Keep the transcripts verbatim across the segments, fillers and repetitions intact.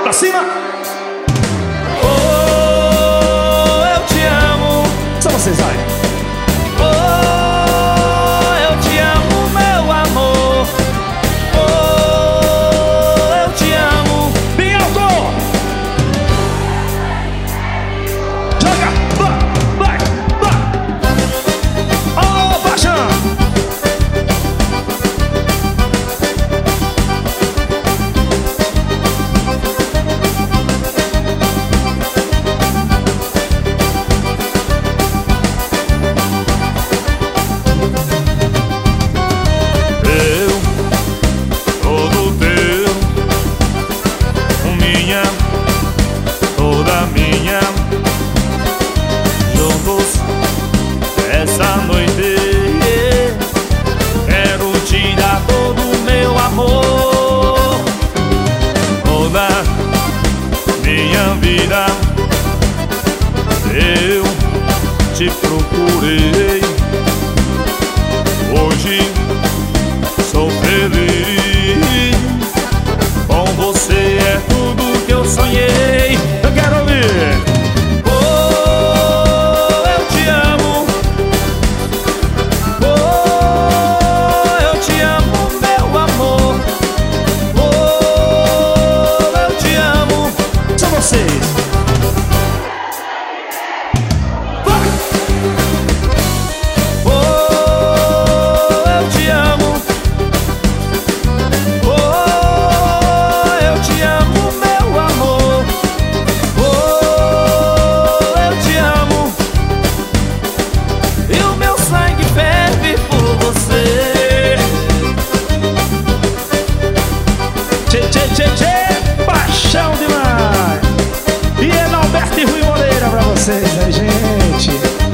Pra cima! Oh, eu te amo. Só vocês, vai! Oh, eu te amo, meu amor. Oh, eu te amo. Bem alto! Joga! Vai! Vai! Vai! Oh, paixão! Essa noite quero te dar todo o meu amor, toda minha vida. Eu te procurei, hoje sou feliz. Com você é tudo que eu sonhei. Eu quero ouvir. Tchê, tchê, tchê, tchê, paixão demais! E é Alberto e Rui Moreira pra vocês, né, gente?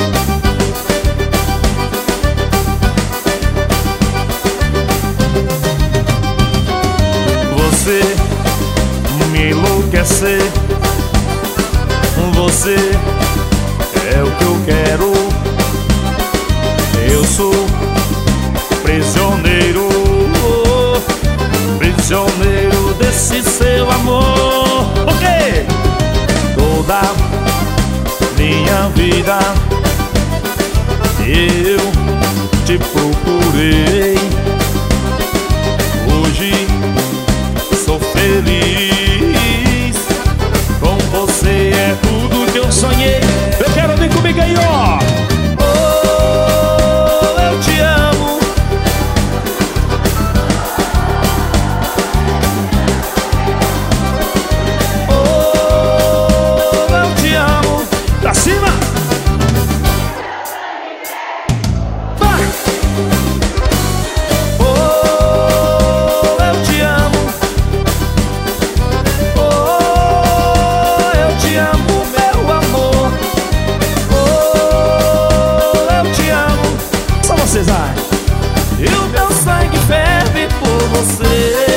Você me enlouquecer, você é o que eu quero. Eu sou prisioneiro, prisioneiro desse seu amor. Ok! Toda minha vida eu te procurei, hoje sou feliz. Com você é tudo que eu sonhei. Eu quero vir comigo aí, ó! Oh, eu te amo. Oh, eu te amo. Pra cima! Vai! Oh, eu te amo. Oh, eu te amo, meu amor. Oh, eu te amo. Só vocês, vai! E o meu sangue ferve por você.